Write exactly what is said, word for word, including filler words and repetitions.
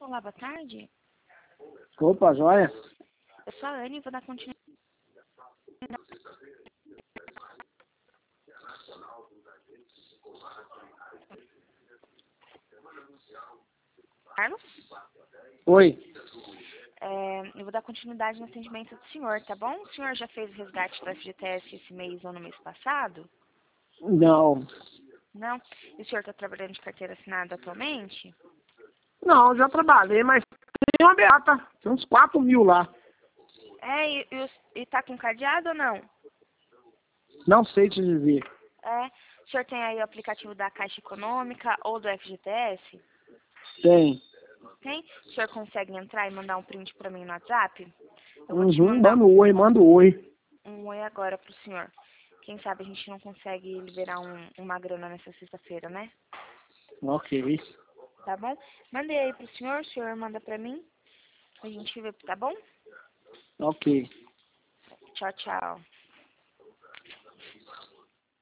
Olá, boa tarde. Opa, joia? Eu sou a Anne e vou dar continuidade. Carlos? Oi. É, eu vou dar continuidade no atendimento do senhor, tá bom? O senhor já fez o resgate do F G T S esse mês ou no mês passado? Não. Não? E o senhor está trabalhando de carteira assinada atualmente? Não, já trabalhei, mas tem uma beata. Tem uns quatro mil lá. É, e, e, os- e tá com cadeado ou não? Não sei te dizer. É. O senhor tem aí o aplicativo da Caixa Econômica ou do F G T S? Tem. Tem? O senhor consegue entrar e mandar um print pra mim no WhatsApp? Eu vou te Uhum, mandar manda um oi, manda um oi. um oi agora pro senhor. Quem sabe a gente não consegue liberar um, uma grana nessa sexta-feira, né? Ok. Tá bom? Mandei aí pro senhor, o senhor manda pra mim. A gente vê, tá bom? Ok. Tchau, tchau.